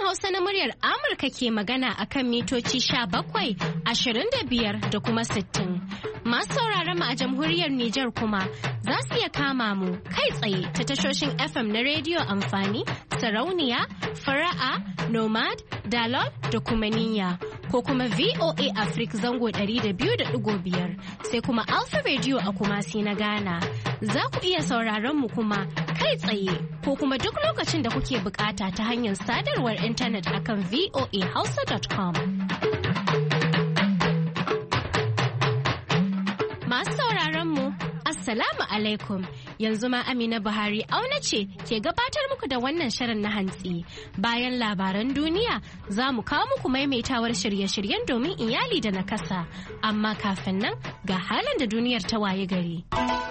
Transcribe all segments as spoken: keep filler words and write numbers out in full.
Hausa na muryar Amurka ke magana akan mitoci sha bakwai, ashirin da biyar da kuma sittin. Masu sauraron mu a jamhuriyar Nijar kuma za su iya kama mu kai tsaye ta tashoshin F M na rediyo amfani, sarauniya, fara'a, nomad, dalol da kuma niyya. Ko kuma V O A Africa zango ɗari da biyu da ɗigo biyar sai kuma Alpha Radio a Kumasi na Ghana. Za ku iya sauraron mu kuma kai tsaye ko kuma duk lokacin da kuke bukata ta hanyar sadarwar intanet akan v o a hausa dot com. Masu sauraron mu Assalamu alaikum, yanzu ma Amina Buhari auna ce ke gabatar muku da wannan shirin na hantsi. Bayan labaran duniya za mu kawo muku maimaitawar shirye-shiryen domin iyali da nakasa. Amma kafin nan ga halin da duniyar ta waye gari.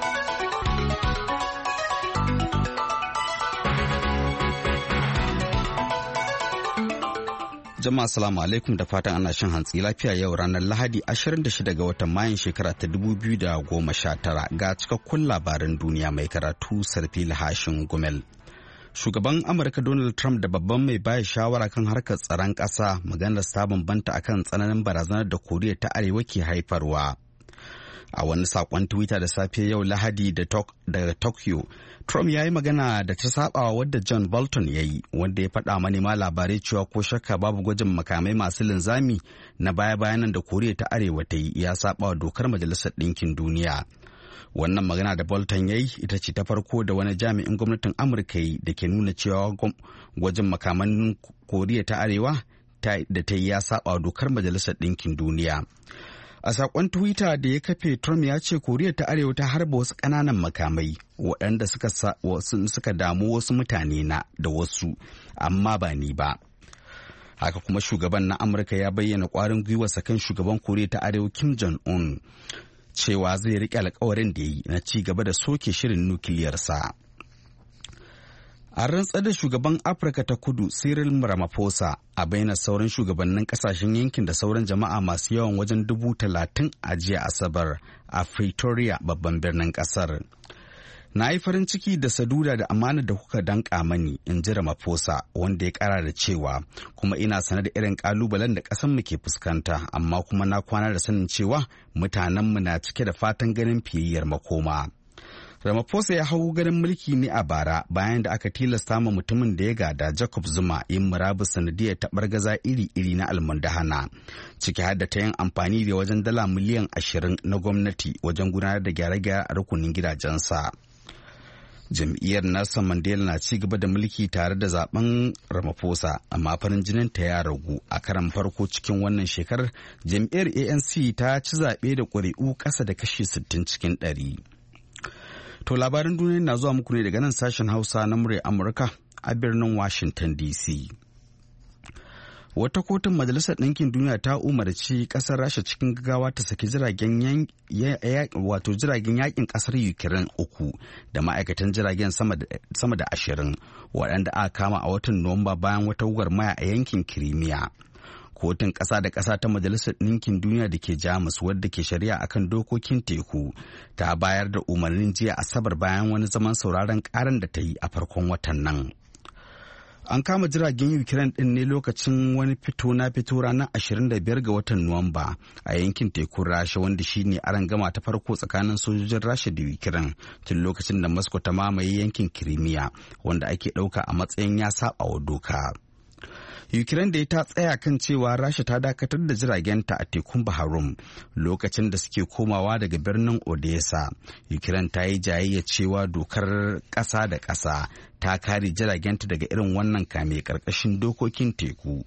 Jama'a salamu alaikum da fatan ana shan hantsi lafiya yau ranar Lahadi ashirin da shida ga watan Mayun shekara ta dubu biyu da goma sha tara ga cikakkun labaran duniya mai karatu Sarfil Hashin Gumel. Shugaban Amurka Donald Trump da babban mai baya shawara kan harkar tsaron ƙasa maganar ta bambanta akan tsananin barazanar da Koriya ta Arewa ke haifarwa. A wani saƙon Twitter da safe yau Lahadi daga Tokyo, Trump ya yi magana da ta sabawa wadda John Bolton ya yi, wanda ya faɗa manema labarai cewa ko shakka babu gwajin makamai masu linzami na baya-bayanan da Koriya ta Arewa ta yi ya sabawa dokar Majalisar Ɗinkin Duniya. Wannan magana da Bolton ya yi ita ce ta farko da wani jami'in gwamnatin Amurka yi da ke nuna cewa gwajin makaman Koriya ta Arewa da ta yi ya sabawa dokar Majalisar Ɗinkin Duniya. A sakon Twitter da ya kafe, Trump ya ce Koriya ta Arewa ta harba wasu ƙananan makamai waɗanda suka, suka damu wasu mutane na da wasu, amma ba ni ba. Haka kuma shugaban na Amurka ya bayyana ƙwarin gwiwarsa kan shugaban Koriya ta Arewa Kim Jong-un cewa zai riƙe alkawarin da ya yi na ci gaba da soke shirin nukiliyarsa. An rantsar da shugaban Afirka ta Kudu Cyril Ramaphosa a bayyana sauran shugabannin kasashen yankin da sauran jama'a masu yawan wajen dubu talatin a jiya Asabar a Pretoria babban birnin kasar. Na yi farin ciki da saduda da amana da kuka danka mani, in ji Ramaphosa, wanda ya kara da cewa kuma ina sanar da irin kalubalen da ƙasarmu ke fuskanta, amma kuma na kwana da sanin cewa mutanenmu na cike da fatan ganin fiyayyar makoma. Ramaphosa ya hau ganin mulki ne a bara bayan da aka tilasta ma mutumin da ya gada Jacob Zuma yin murabus sanadiyar taɓargaza iri-iri na almundahana, ciki har da ta yin amfani da wajen dala miliyan ashirin na gwamnati wajen gudanar da gyare-gyare a rukunin gidajensa. Jam'iyyar Nelson Mandela na ci gaba da mulki tare da zaben Ramaphosa, amma farin jinin ta ya ragu a karan farko cikin wannan shekarar. Jam'iyyar A N C ta ci zaɓe da ƙuri'u ƙasa da kashi sittin cikin ɗari. To labaran duniya na zuwa muku ne daga nan sashen Hausa na muryar Amurka a birnin Washington D C. Wata kotun Majalisar Ɗinkin Duniya ta umarci ƙasar Rasha cikin gaggawa ta saki jiragen wato jiragen yakin ƙasar Ukraine uku da ma'aikatan jiragen sama da ashirin waɗanda aka kama a watan Nuwamba bayan wata gwagwarmaya a yankin Crimea. Kotun ƙasa da ƙasa ta Majalisar Ɗinkin Duniya da ke Jamus, wadda ke shari'a akan dokokin teku, ta bayar da umarnin jiya Asabar bayan wani zaman sauraron ƙaran da ta yi a farkon watan nan. An kama jiragen Ukraine ɗin ne lokacin wani fito na fito ranar ashirin da biyar ga watan Nuwamba a yankin tekun Rasha, wanda shine arangama ta farko tsakanin sojojin Rasha da Ukraine tun lokacin da Moscow ta mamaye yankin Crimea, wanda ake ɗauka a matsayin ya saba wa doka. Ukraine da ta tsaya kan cewa Rasha ta dakatar da jiragenta a tekun Bahrum lokacin da suke komawa daga birnin Odessa. Ukraine ta yi jayayya cewa dokar ƙasa da ƙasa ta kare jiragenta daga irin wannan kame ƙarƙashin dokokin teku.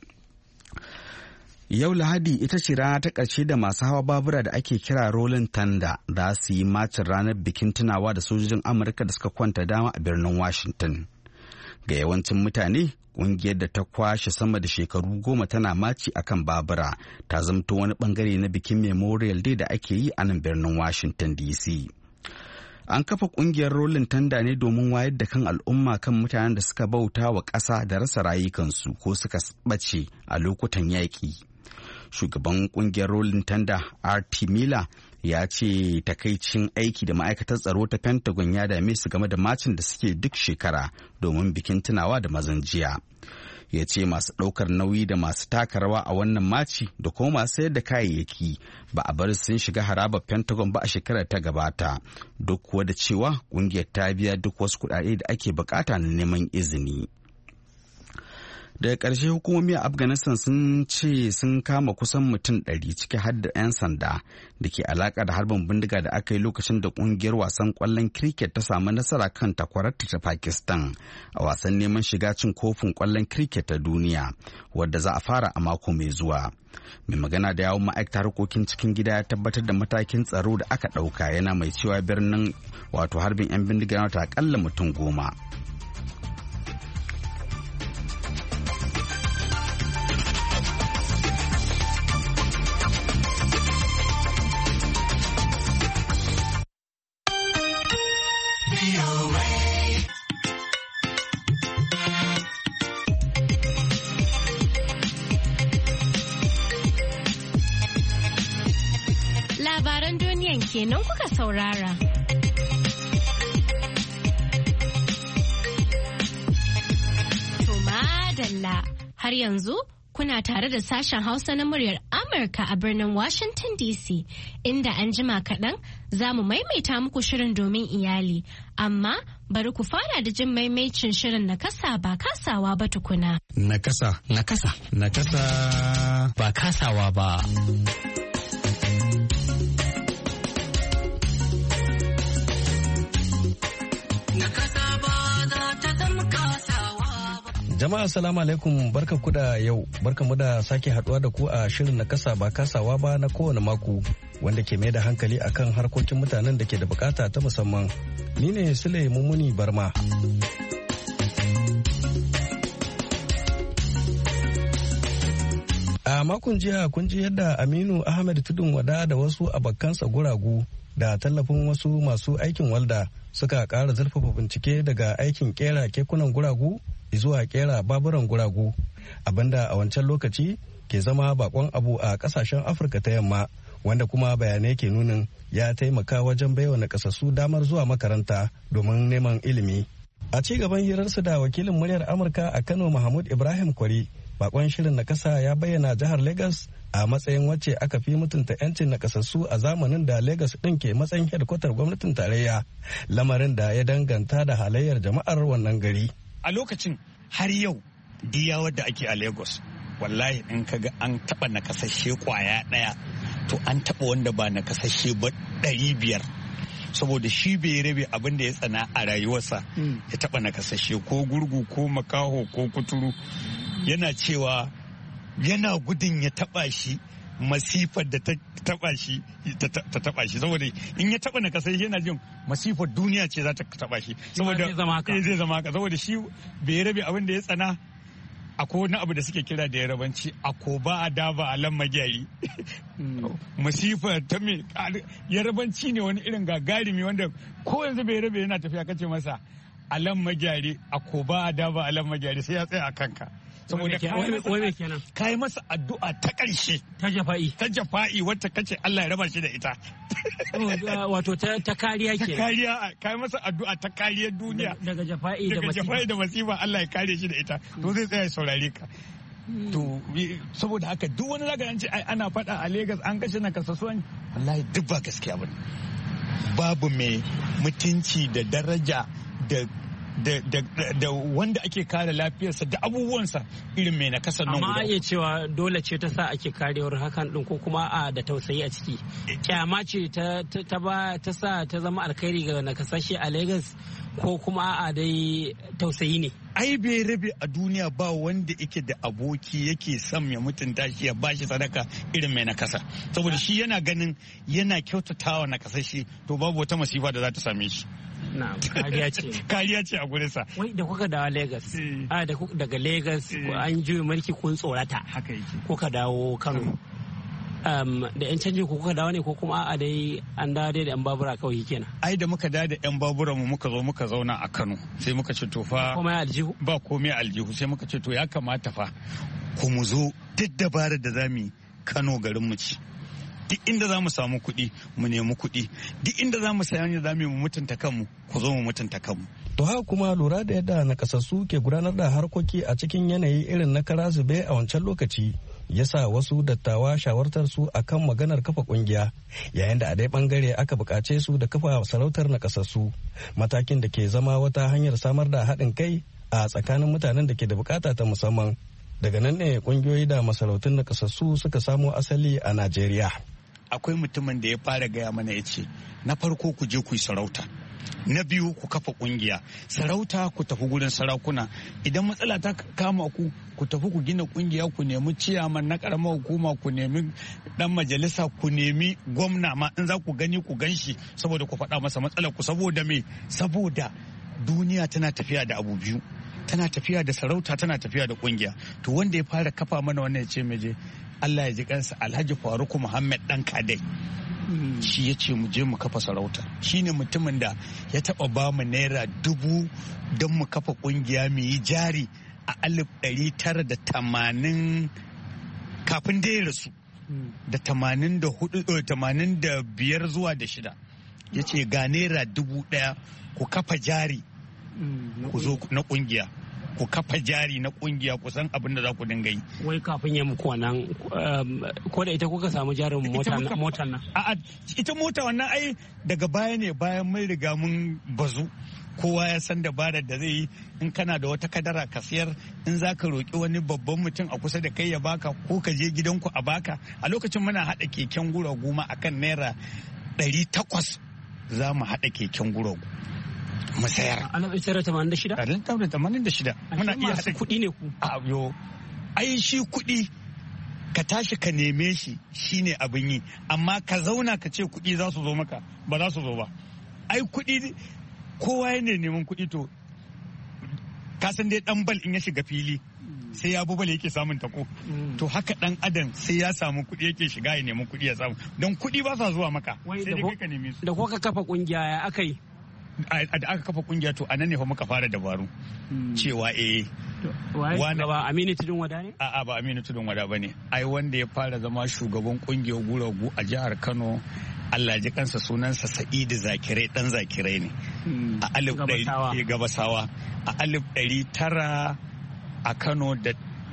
Yau Lahadi ita ce rana ta ƙarshe da masu hawa babura da ake kira Rolling Thunder za su yi macin ranar bikin tunawa da sojojin Amurka da suka kwanta dama a birnin Washington. Ga yawancin mutane, ƙungiyar da ta kwashe sama da shekaru goma tana maci akan babura ta zamto wani bangare na bikin Memorial Day da ake yi a nan birnin Washington D C. An kafa ƙungiyar Rolling Thunder ne domin wayar da kan al'umma kan mutanen da suka bauta wa ƙasa da rasa rayukansu ko suka ɓace a lokutan yaƙi. Shugaban ƙungiyar Rolling Thunder R T Miller ya ce takaicin aiki da ma'aikatar tsaro ta Pentagon ya dame su game da macin da suke duk shekara domin bikin tunawa da mazan jiya. ya ce masu ɗaukar nauyi da masu taka rawa a wannan maci da kuma masu sayar da kayayyaki ba a bar sun shiga harabar Pentagon ba a shekarar ta gabata, duk kuwa da cewa ƙungiyar ta biya duk wasu kuɗaɗe da ake bukata na neman izini. Daga ƙarshe hukumomi a Afghanistan sun ce sun kama kusan mutum ɗari ciki har da 'yan sanda da ke alaƙa da harbin bindiga da aka yi lokacin da ƙungiyar wasan ƙwallon cricket ta samu nasara kan takwararta ta Pakistan a wasan neman shiga cin kofin ƙwallon cricket ta duniya wadda za a fara a mako mai zuwa. Mai magana da yawon ma'aikatar harkokin cikin gida ya tabbatar da matakin tsaro da aka ɗauka, yana mai cewa birnin wato harbin 'yan bindiga na ta akalla mutum goma. Labaran duniyan kenan kuka saurara. To madalla, har yanzu kuna tare da sashen Hausa na muryar Amurka a birnin Washington D C, inda an jima kaɗan za mu maimaita muku shirin domin iyali, amma bari ku fara da jin maimaicin shirin na kasa ba kasawa ba tukuna. Na kasa. Na kasa. Na kasa. Ba kasawa ba. Jama'a salamu alaikum, barka ku da yau, barka mu da sake haduwa da ku a shirin na kasa ba kasawa ba na kowane mako wanda ke mai da hankali akan harkokin mutanen da ke da bukata ta musamman. Ni ne Sule Mumuni Barma. A makon jiya kun ji yadda Aminu Ahmed Tudun Wada da wasu abokansa guragu da tallafin wasu masu aikin walda suka ƙara zurfafa bincike daga aikin kera kekunan guragu zuwa kera baburan guragu, abinda a wancan lokaci ke zama bakon abu a kasashen Afirka ta yamma, wanda kuma bayanai ke nunin ya taimaka wajen baiwa nakasassu damar zuwa makaranta domin neman ilimi. A ci gaban hirarsu da wakilin muryar Amurka a Kano Mahmud Ibrahim Kwari, bakon shirin nakasa ya bayyana jihar Lagos a matsayin wacce aka fi mutunta 'yancin nakasassu a zamanin da Lagos ɗin ke matsayin hedkwatar gwamnatin tarayya, lamarin da ya danganta da halayyar jama'ar wannan gari. A lokacin har yau diya wadda ake a Lagos, wallahi in kaga an taba nakasashe kwaya daya to an taba wanda ba nakasashe ba ɗari biyar, saboda shi bai rabe abin da ya tsana a rayuwarsa ya taba nakasashe ko gurgu ko makaho ko kuturu. Yana cewa yana gudun ya taba shi masifar da ta taba shi ta taba shi, saboda in ya taba na kasai yana jin masifar duniya ce za ta taba shi, saboda zai zama haka, saboda shi bai rabe abin da ya tsana. Akwai wani abu da suke kira da yarabanci akoba a daba a lan magyari. Masifar ta me yarabanci ne wani irin gagarumi wanda ko yanzu bai rabe yana tafiya kace masa a lan magyari akoba a daba a lan magyari sai ya tsaya a kanka. Saboda ka yi masa addu'a ta ƙarshe ta jafa'i ta jafa'i wacce kace Allah ya raba shi da ita, wato ta kariya ke ta kariya ka yi masa addu'a ta kariyar duniya daga jafa'i da masifa, daga jafa'i da masifa Allah ya kare shi da ita, to zai tsaya saurare ka. To saboda haka duk wani zaka an ce ana faɗa a Lagos an kashe na kasasuwan, wallahi duk ba gaskiya bane. Babu mai mutunci da daraja da Da, da, da wanda ake kare lafiyarsa da abubuwansa irin mai nakasar nan guda. Amma iya cewa dole ce ta sa ake karewar hakan din ko kuma a da tausayi a ciki. Kyama ce ta ta ba ta sa ta zama alkhairi ga nakasashe a Lagos ko kuma a dai tausayi ne. Ai bai rabe a duniya ba wanda yake da aboki yake son ya mutunta shi ya bashi sadaka irin mai nakasa, saboda shi yana ganin yana kyautatawa nakasashe to babu wata masifa da za ta same shi. Na kariya ce. Kariya ce a gurinsa. Wai da kuka dawo Lagos. A da daga Lagos an juyi mulki kun tsorata. Haka yake. Kuka dawo Kano. Um, da yan canji kuka dawo ne ko kuma a dai an dawo dai da yan babura kawai kenan. Ai da muka dawo da yan babura mu muka zo muka zauna a Kano sai muka ce to fa komai aljihu ba komai aljihu sai muka ce to ya kamata fa ku mu zo duk dabarar da zamu yi Kano garin mu ci. Duk inda za mu samu kuɗi mu nemi kuɗi, duk inda za mu sayan da za mu mutunta kanmu ku zo mu mutunta kanmu. To haka kuma lura da yadda nakasassu ke gudanar da harkoki a cikin yanayi irin na kara zube a wancan lokaci ya sa wasu dattawa shawartar su akan maganar kafa kungiya yayin da a dai bangare aka bukace su da kafa sarautar nakasassu matakin da ke zama wata hanyar samar da haɗin kai a tsakanin mutanen da ke da bukata ta musamman. Daga nan ne kungiyoyi da masarautun nakasassu suka samo asali a Najeriya. Akwai mutumin da ya fara gaya mana ya ce, na farko ku je ku yi sarauta, na biyu ku kafa kungiya, sarauta ku tafi gurin sarakuna, idan matsala ta kama ku ku tafi ku gina kungiya, ku nemi ciyaman na karamar hukuma, ku nemi dan majalisa, ku nemi gwamna ma in za ku gani ku ganshi saboda ku faɗa masa matsalar ku. Saboda me? Saboda duniya tana tafiya da abu biyu, tana tafiya da sarauta, tana tafiya da kungiya. To wanda ya fara kafa mana wannan ya ce meje Allah ya ji kansa Alhaji Faruku Muhammad dan Kadai. Shi ya ce mu je mu kafa sarauta. Shi ne mutumin da ya taba ba mu naira dubu don mu kafa kungiya mu yi jari a alif ɗari tara da tamanin kafin da ya rasu da tamanin da hudu tamanin da biyar zuwa da shida. Ya ce ga naira dubu ɗaya ku kafa jari ku zo na kungiya. Ku kafa jari na kungiya, ku san abin da za ku dinga yi. Wai kafin ya muku wannan ko da ita kuka samu jarin motar nan? A'a, ita mota wannan ai daga baya ne, bayan mun riga mun bazu. Kowa ya san dabarar da zai yi. In kana da wata kadara ka siyar, in za ka roƙi wani babban mutum a kusa da kai ya baka, ko ka je gidanku a baka. A lokacin muna haɗa keken guragu ma akan naira ɗari takwas za mu haɗa keken guragu. Masayar. A nan tsere tamanin da shida? A nan tsere tamanin da shida. Muna iya haɗa kuɗi ne ku? A yo, ai shi kuɗi ka tashi ka neme shi shine abin yi, amma ka zauna ka ce kuɗi za su zo maka, ba za su zo ba. Ai kuɗi kowa yana neman kuɗi, to ka san dai ɗan bal in ya shiga fili sai ya bubale yake samun tako. To haka ɗan adam sai ya samu kuɗi yake shiga ya nemi kuɗi ya samu, don kuɗi ba sa zuwa maka, sai dai ka neme su. Da kuka kafa kungiya ya aka yi? Da aka kafa kungiya to anan ne fa muka fara dabaru cewa eh wani ba Aminu Tudun Wada ne? A'a, ba Aminu Tudun Wada bane. Ai wanda ya fara zama shugaban kungiyar guragu a jihar Kano, Allah ji kansa, sunansa Sa'idu Zakirai, dan Zakirai ne. A alif ɗari gabasawa a alif ɗari tara a Kano da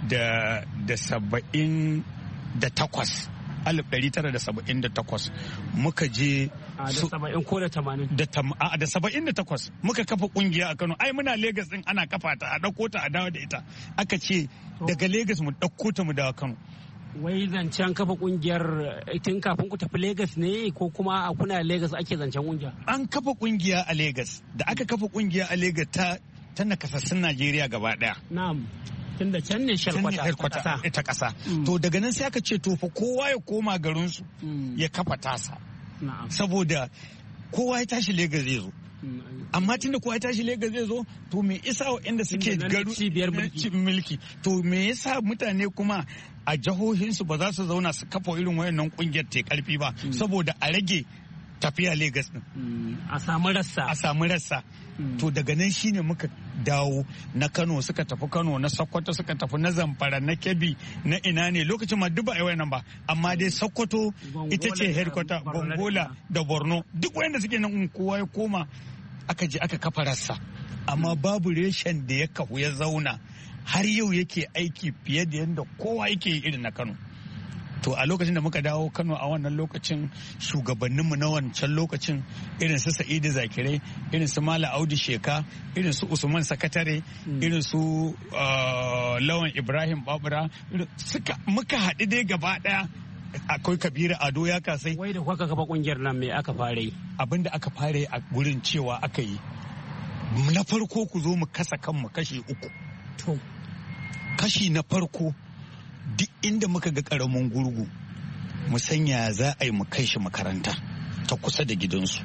da saba'in da takwas. alif ɗari tara da saba'in da takwas muka je da saba'in ko da tamanin da saba'in da takwas muka kafa kungiya a Kano. Ai muna Legas din ana kafa ta, a ɗauko ta a dawo da ita. Aka ce daga Legas mu ɗauko ta mu dawo Kano. Wai zancen kafa kungiyar tun kafin ku tafi Legas ne, ko kuma a kuna Legas ake zancen kungiya? An kafa kungiya a Legas. Da aka kafa kungiya a Legas ta ta nakasassun Najeriya gaba ɗaya. Na'am. Tunda can ne shalkwata ta kasa. To daga nan sai aka ce to fa kowa ya koma garinsu ya kafa tasa. Saboda kowa ya tashi Legas zai zo. Amma tunda kowa ya tashi Legas zai zo, to me yasa waɗanda suke garu mulki, to me yasa mutane kuma a jihohinsu ba za su zauna su kafa irin wayannan kungiyar ta karfi ba, saboda a rage tafiya Legas din. A samu rassa. A samu rassa. To daga nan shine muka dawo na Kano, suka tafi Kano, na Sokoto suka tafi, na Zamfara, na Kebbi, na ina ne, lokacin ma duk ba a yi nan ba, amma dai Sokoto ita ce headquarter, Gongola da Borno, duk wayanda suke nan kowa ya koma aka je aka kafa rassa. Amma babu reshen da ya kahu ya zauna har yau yake aiki fiye da yadda kowa yake irin na Kano. To a lokacin da muka dawo Kano a wannan lokacin, shugabanninmu na wancan lokacin irin su Sa'idu Zakirai, irin su Mala Audu Sheka, irin su Usman Sakatare, irin su Lawan Ibrahim Babura, suka muka haɗu dai gaba ɗaya. Akwai Kabiru Ado ya kasai. Wai da kuka kafa kungiyar nan me aka fara yi? Abin da aka fara yi a gurin cewa aka yi, na farko ku zo mu kasa kanmu kashi uku. To kashi na farko, duk inda muka ga karamin gurgu mu sanya za a yi mu kai shi makaranta ta kusa da gidansu.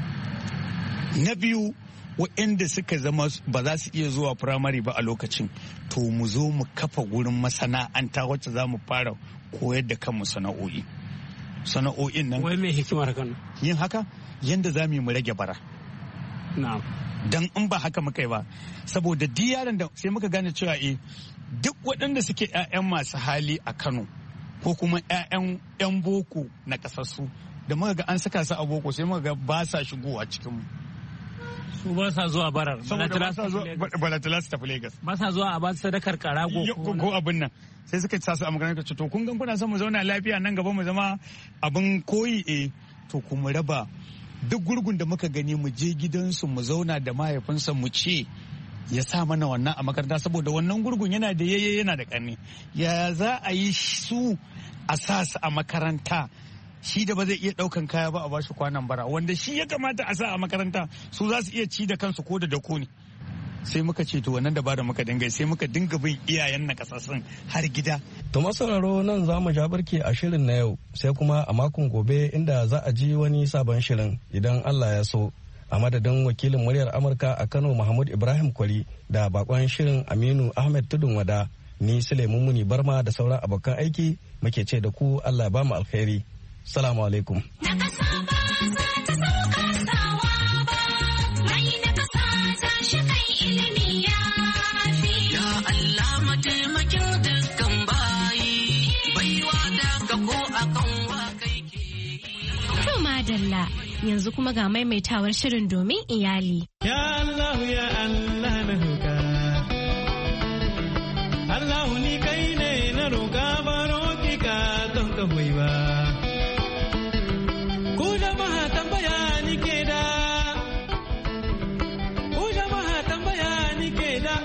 Na biyu, waɗanda suka zama ba za su iya zuwa firamare ba a lokacin, to mu zo mu kafa gurin masana'anta wacce za mu fara koyar da kanmu sana'o'i. Sana'o'in nan. Wai mai hikimar Kano? Yin haka yanda za mu yi mu rage bara. Na'am. Dan in ba haka muka yi ba, saboda duk yaran da sai muka gane cewa eh duk waɗanda suke 'ya'yan masu hali a Kano ko kuma 'ya'yan 'yan boko na ƙasarsu, da muka ga an saka su a boko sai muka ga ba sa shigowa cikinmu. su ba sa zuwa barar balatala su tafi Lagos ba sa zuwa a ba sadakar karago ko abin nan sai suka sa su a makaranta ce to kun gan kuna son mu zauna lafiya nan gaba mu zama abin koyi eh to kuma raba duk gurgun da muka gani mu je gidansu mu zauna da mahaifinsa mu ce ya sa mana wannan a makaranta saboda wannan gurgun yana da yayye yana da ƙarni ya za a yi su a sa su a makaranta shi da ba zai iya ɗaukan kaya ba a bashi kwanan bara wanda shi ya kamata a sa a makaranta su za su iya ci da kansu ko da dako ne sai muka ce to wannan dabara muka dinga sai muka dinga bin iyayen na kasassun har gida. To masauraro nan za mu ja barke a shirin na yau sai kuma a makon gobe inda za a ji wani sabon shirin idan Allah ya so. A madadin wakilin muryar Amurka a Kano Mahmud Ibrahim Kwari da bakon shirin Aminu Ahmed Tudun Wada ni Suleiman Muni Barma da sauran abokan aiki muke ce da ku Allah ba mu alkhairi. Salamu alaikum. Madalla yanzu kuma ga maimaitawar shirin domin iyali. Ya Allah ya Allah na roƙa. Allah ni kai ne na roƙa baro ki ka don ka hoyi ba. Ku jama'a tambaya ni ke da. Ku jama'a tambaya ni ke da.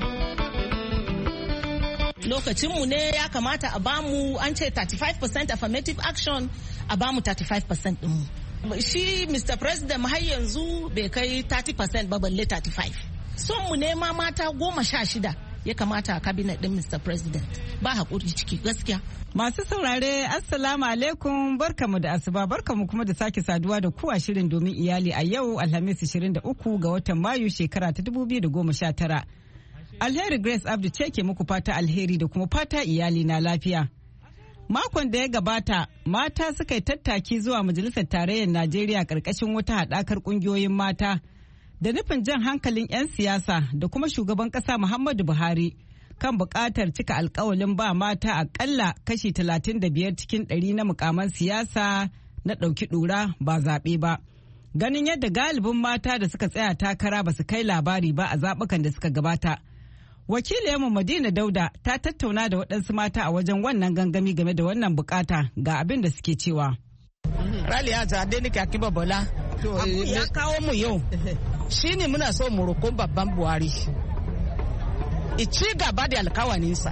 Lokacinmu ne ya kamata a bamu an ce thirty-five percent affirmative action a bamu thirty-five percent ɗinmu. Shi Mister President har yanzu bai kai thirty percent ba balle thirty-five. Son mu nema mata goma sha shida ya kamata a cabinet ɗin Mister President. Ba haƙuri ciki gaskiya. Masu saurare Assalamu alaikum barkamu da asuba barkamu kuma da sake saduwa da kuwa shirin domin iyali a yau Alhamis ashirin da uku ga watan Mayu shekara ta dubu biyu da goma sha tara. Alheri Grace Abdu ce ke muku fata alheri da kuma fata iyali na lafiya. Makon da ya gabata, mata suka yi tattaki zuwa Majalisar Tarayyar Najeriya ƙarƙashin wata haɗakar ƙungiyoyin mata da nufin jan hankalin 'yan siyasa da kuma shugaban ƙasa Muhammadu Buhari kan buƙatar cika alƙawalin ba mata aƙalla kashi talatin da biyar cikin ɗari na mukaman siyasa na ɗauki ɗura ba zaɓe ba. Ganin yadda galibin mata da suka tsaya takara ba su kai labari ba a zaɓukan da suka gabata. Wakiliyarmu Madina Dauda ta tattauna da waɗansu mata a wajen wannan gangami game da wannan bukata ga abin da suke cewa. Raliya Zade ni Akiba Bola. Abu ya kawo mu yau. Shi ne muna so mu roƙon babban Buhari. Ici gaba da alkawaninsa.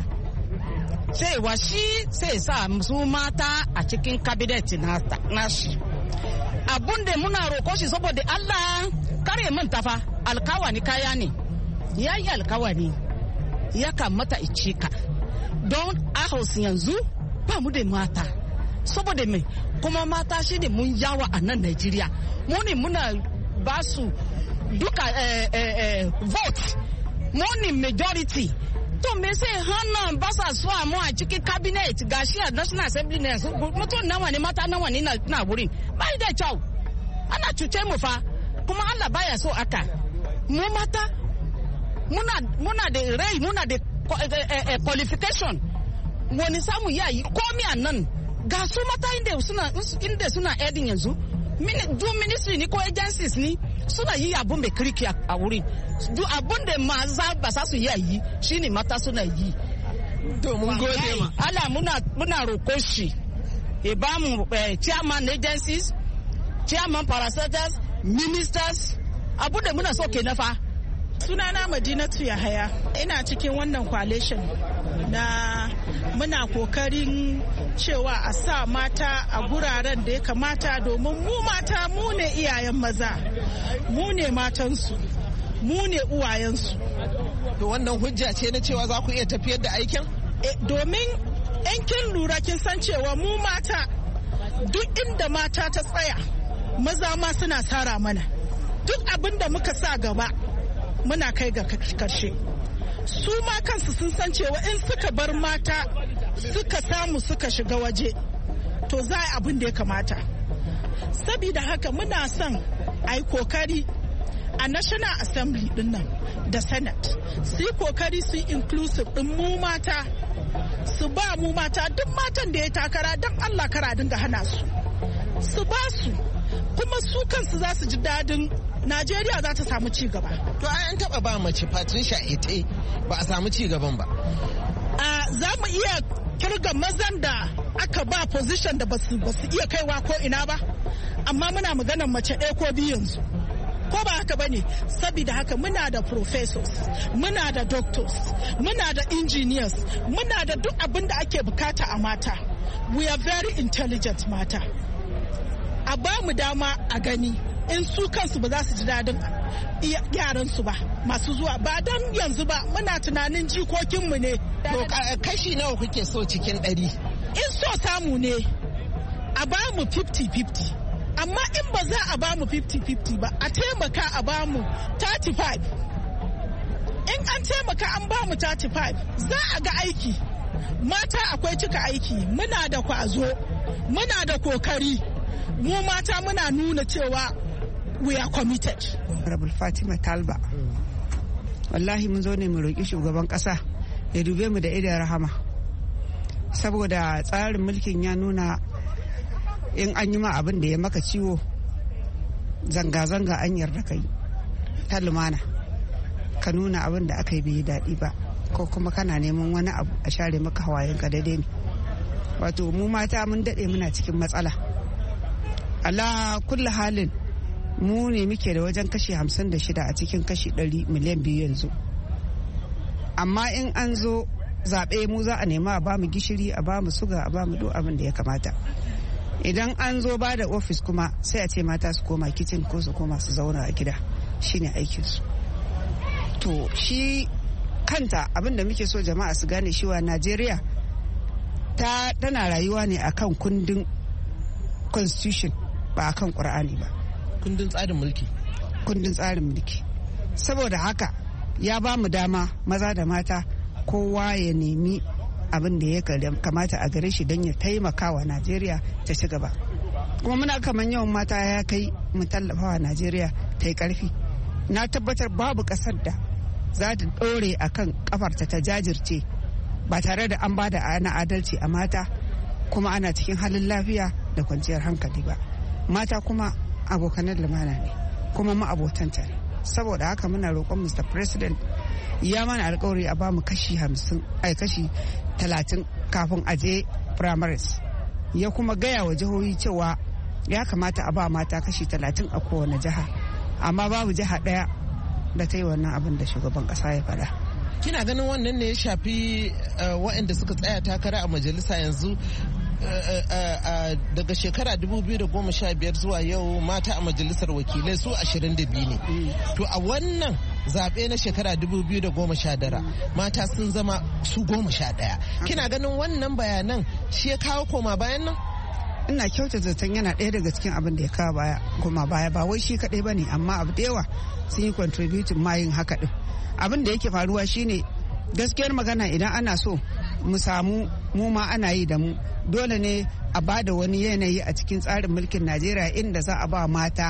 Cewa shi sai sa su mata a cikin kabinet nashi. Abun da muna roƙo shi saboda Allah kare mun tafa alkawani kaya ne. Ya yi alkawani. Ya kamata icika don a hausa yanzu ba mu da mata saboda mai kuma mata shi ne mun yawa a nan Najeriya mu ne muna ba su duka eh, eh, eh, vote mu ne majority to me sai hannun ba sa so a mu a cikin cabinet gashi a National Assembly ne mutum nawa ne mata nawa ne na wurin bai da kyau ana cuce mu fa kuma Allah baya so aka mu mata muna muna da rai muna da qualification wani samu ya yi komi a nan ga su mata inda suna inda suna edin yanzu duk ministry ni ko agencies ni suna yi abun bai kirki a wurin duk abun da maza ba sa su yi shine mata suna yi to mun gode ma Allah muna muna roƙo shi e ba mu chairman agencies chairman parastatals ministers abun da muna so ke nafa. Sunana Madinatu Yahaya ina cikin wannan coalition na muna kokarin cewa a sa mata a guraren da ya kamata domin mu mata mu ne iyayen maza mu ne matansu mu ne uwayensu. To wannan hujja ce na cewa za ku iya tafiyar da aikin? E, domin in kin lura kin san cewa mu mata duk inda mata ta tsaya maza ma suna tsara mana duk abin da muka sa gaba muna kai ga karshe su ma kansu sun san cewa in suka bar mata suka samu suka shiga waje to za a abin da ya kamata saboda haka muna son a yi kokari a National Assembly din nan da Senate su yi kokari su yi inclusive din mu mata su ba mu mata duk matan da ya takara don Allah kara dinga hana su su ba su kuma su kansu za su ji dadin Najeriya za ta samu ci gaba. To an taba ba mace Patricia Ete ba a samu ci gaban ba. Za mu iya kirga mazan da aka ba position da ba su iya kaiwa ko ina ba, amma muna maganar mace ɗaya ko biyu yanzu. Ko ba haka bane, saboda haka muna da professors, muna da doctors, muna da engineers, muna da duk abin da ake bukata a mata. We are very intelligent mata. A ba mu dama a gani in su kansu ba za su ji dadin yaransu ba masu zuwa ba don yanzu ba, muna tunanin jikokinmu ne. To kashi nawa kuke so cikin ɗari? In so samu ne a ba mu fifty fifty. Amma in ba za a ba mu fifty fifty ba, a taimaka a ba mu thirty-five. In an taimaka an ba mu thirty-five, za a ga aiki. Mata akwai cika aiki, muna da kwazo, muna da kokari. Mu mata muna nuna cewa we are committed. Honorable Fatima Talba. Wallahi mun zo ne mu roƙi shugaban ƙasa ya dube mu da idan rahama. Saboda tsarin mulkin ya nuna in an yi ma abin da ya maka ciwo, zanga-zanga an yarda kai ta lumana ka nuna abin da aka yi bai daɗi ba, ko kuma kana neman wani abu a share maka hawayenka daidai ne. Wato mu mata mun daɗe muna cikin matsala. Allah kulla halin mu ne muke da wajen kashi hamsin da shida a cikin kashi ɗari miliyan biyu yanzu. Amma in an zo zaɓe mu za a nema a bamu gishiri, a bamu suga, a bamu duk abin da ya kamata. Idan an zo ba da ofis kuma sai a ce mata su koma kicin ko su koma su zauna a gida, shine aikinsu. To shi kanta abin da muke so jama'a su gane shiwa Najeriya ta tana rayuwa ne akan kundin constitution ba akan Qur'ani ba. Kundin tsarin mulki. Kundin tsarin mulki. Saboda haka ya ba mu dama maza da mata kowa ya nemi abin da ya kamata a gare shi don ya taimaka wa Najeriya ta ci gaba. Kuma muna kaman yawan mata ya kai mu tallafa wa Najeriya ta yi karfi. Na tabbatar babu kasar da za ta ɗore a kan kafarta ta jajirce ba tare da an ba da ana adalci a mata, kuma ana cikin halin lafiya da kwanciyar hankali ba. Mata kuma abokanan lumana ne, kuma ma'abotanta ne. Saboda haka muna roƙon Mister President ya mana alkawari a bamu kashi hamsin ai kashi talatin kafin a je primaries, ya kuma gaya wa jihohi cewa ya kamata a ba mata kashi talatin a kowane jiha, amma babu jiha ɗaya da ta yi wannan abin da shugaban ƙasa ya faɗa. Kina ganin wannan ne ya shafi waɗanda suka tsaya takara a majalisa yanzu? Daga shekara dubu biyu da goma sha biyar zuwa yau mata a majalisar wakilai su ashirin da biyu ne. To a wannan zaɓe na shekara dubu biyu da goma sha tara mata sun zama su goma sha ɗaya. Kina ganin wannan bayanan shi ya kawo koma bayan nan? Ina kyauta zaton yana ɗaya daga cikin abin da ya kawo baya koma baya, ba wai shi kaɗai ba ne, amma abu da yawa sun yi contributing ma yin haka ɗin. Abin da yake faruwa shine gaskiyar magana, idan ana so mu samu mu ma ana yi da mu, dole ne a ba da wani yanayi a cikin tsarin mulkin Najeriya inda za a ba mata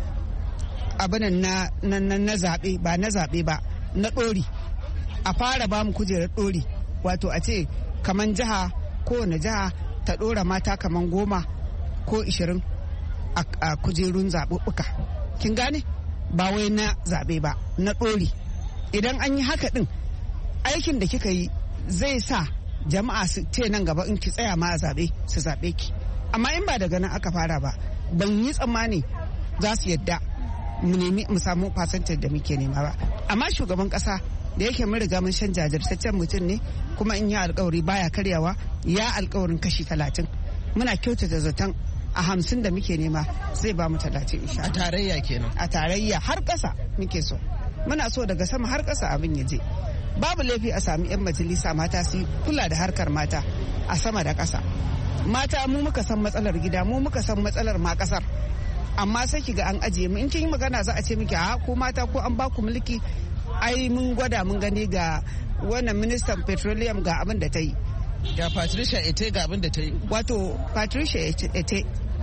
abinan na, na, na, na zaɓe ba na zaɓe ba na ɗori, a fara ba mu kujerar ɗori, wato a ce kaman jiha kowane jiha ta ɗora mata kaman goma ko ishirin a, a kujerun zaɓuɓɓuka. Kin gane? Ba wai na zaɓe ba, na ɗori. Idan an yi haka ɗin, aikin da kika yi zai sa jama'a su ce nan gaba in ki tsaya ma a zaɓe su zaɓe ki. Amma in ba daga nan aka fara ba, ban yi tsammani za su yadda mu nemi mu samu fasantar da muke nema ba. Amma shugaban ƙasa da yake mun riga mun shan jajirtaccen mutum ne, kuma in yi alkawari baya karyawa, ya alkawarin kashi talatin. Muna kyautata zaton a hamsin da muke nema zai ba mu talatin insha Allah. A tarayya kenan. A tarayya har ƙasa muke so. Muna so daga sama har ƙasa abin ya je. Babu laifi a sami 'yan majalisa mata su kula da harkar mata a sama da ƙasa. Mata mu muka san matsalar gida, mu muka san matsalar ma ƙasar. Amma sai kiga an ajiye mu, in kin yi magana za a ce miki a ko mata ko an ba ku mulki, ai mun gwada mun gani ga wannan ministan petroleum ga abin da ta yi. Ga Patricia Ete ga abin da ta yi. Wato Patricia Ete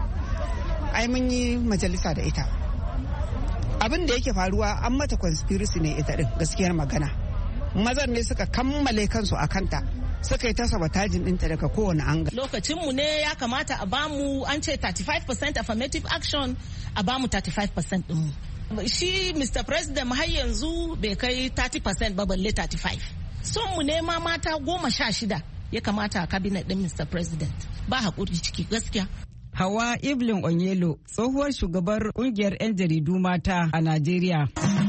ai mun yi majalisa da ita. Abin da yake faruwa an mata conspiracy ne ita din, gaskiyar magana. Mazan ne suka kammale kansu a kanta, suka yi ta sabotajin ɗinta daga kowane anga. Lokacinmu ne ya kamata a bamu, an ce thirty-five percent affirmative action, a bamu thirty-five percent ɗinmu. shi Mister President har yanzu bai kai thirty percent ba balle thirty-five. Son mu nema mata goma sha shida ya kamata a cabinet din Mister President. Ba hakuri ciki gaskiya. Hawa Evelyn Onyelo, tsohuwar shugabar kungiyar 'yan jaridu mata a Najeriya.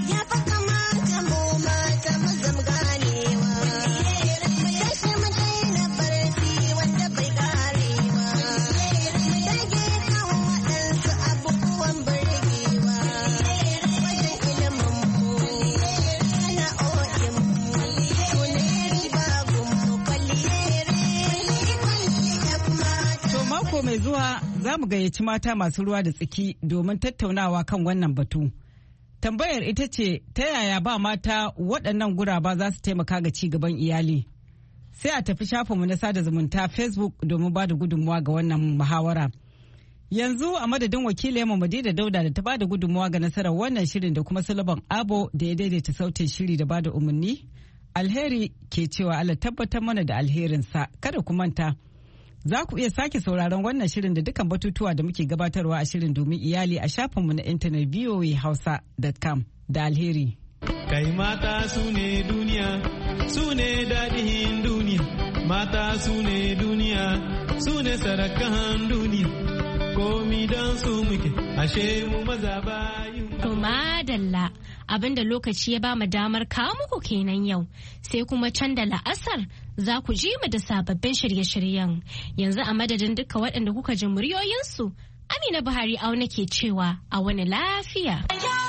mai zuwa za mu gayyaci mata masu ruwa da tsaki domin tattaunawa kan wannan batu. Tambayar ita ce ta yaya ba mata waɗannan guraba za su taimaka ga ci gaban iyali. Sai a tafi shafinmu na sada zumunta Facebook domin ba da gudunmuwa ga wannan muhawara. Yanzu a madadin wakiliyarmu Madina Dauda da ta ba da gudunmuwa ga nasarar wannan shirin da kuma Sulaiman Abo da ya daidaita sautin shiri da ba da umarni. Alheri ke cewa Allah tabbatar mana da alherinsa. Kada ku manta. Za ku iya sake sauraron wannan shirin da dukkan batutuwa da muke gabatarwa a shirin domin iyali a shafinmu na intanet v o a hausa dot com da alheri. Kai mata su ne duniya, su ne daɗin duniya, mata su ne duniya, su ne sarakan duniya, komi don su muke, ashe mu maza bayin. To madalla abinda lokaci ya ba mu damar kawo muku kenan yau, sai kuma can da la'asar za ku ji mu da sababbin shirye-shiryen. Yanzu a madadin duka waɗanda kuka ji muryoyinsu, Amina Buhari auna ke cewa a wani lafiya.